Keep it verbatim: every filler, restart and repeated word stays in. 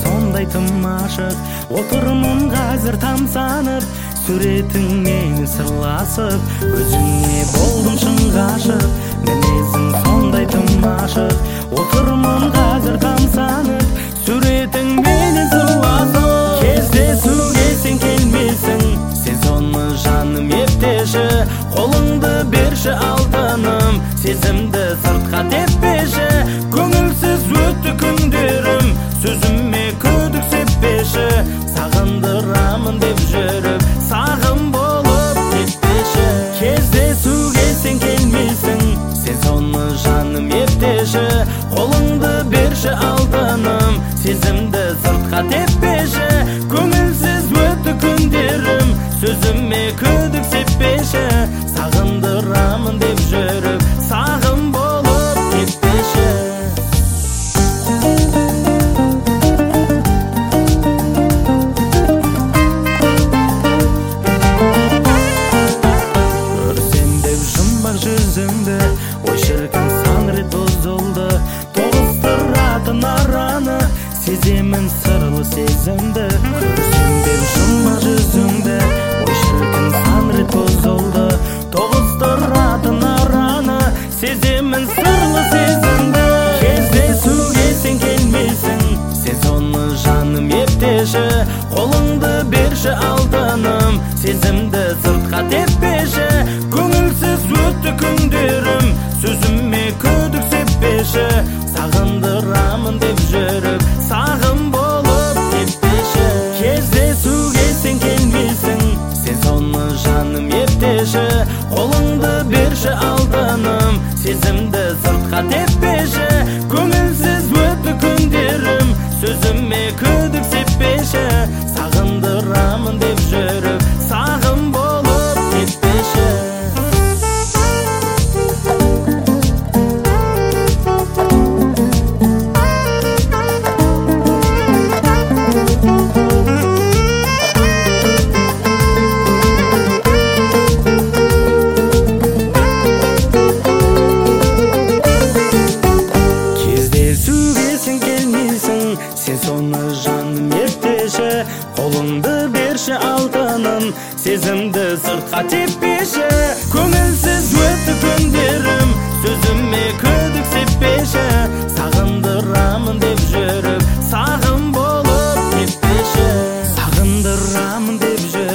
сондай тым ашық. Отырмын қазір тамсанып, суретіңмен сырласып, өзіңе болдым шын ғашық. Мінезің сондай тым ашық. Отырмын қазір тамсанып, суретіңмен сырласып. Кездесуге сен келмесің, сен соны жаным ертеші. Қолыңды берші алтыным, сезімді сыртқа теппеші. Көңілсіз өтті күндерім, сөзіме күдік сеппеші. Сағындырамын деп жүріп, сағым болып кетпеші. Кездесуге сен келмейсің, сен соны жаным ертеші. Қолыңды берші алтыным, сезімді сыртқа теппеші. Көңілсіз өтті күндерім, сөзіме күдік сеппеші. Сағындырамын деп жүріп, сағым болып кетпеші. Көрсем деп жұмбақ жүзіңді, ой шіркін сан рет бұзылды. Тоғыстыратын араны, сеземін сырлы сезімді. Көрсем деп жұмбақ жүзіңді, ой шіркін сан рет бұзылды. Тоғыстыратын араны, сеземін сырлы сезімді. Кездесуге сен келмейсің, сен соны жаным ертеші. Қолыңды берші алтыным, сезімді сыртқа теппеші. Көңілсіз өтті күндерім, сөзіме күдік сеппеші. Сағындырамын деп жүріп, сағым болып кетпеші. Кездесуге сен келмейсің, сен соны жаным ертеші. Қолыңды берші алтыным, сезімді сыртқа теппеші. Көңілсіз өтті күндерім, сөзіме күдік сеппеші. Сағындырамын деп жүріп, сағым болып кетпеші. Сен соны жаным ертеші. Қолыңды берші алтыным, сезімді сыртқа теппеші. Көңілсіз өтті күндерім, сөзіме күдік сеппеші. Сағындырамын деп жүріп, сағым болып кетпеші. Сағындырамын деп жүріп,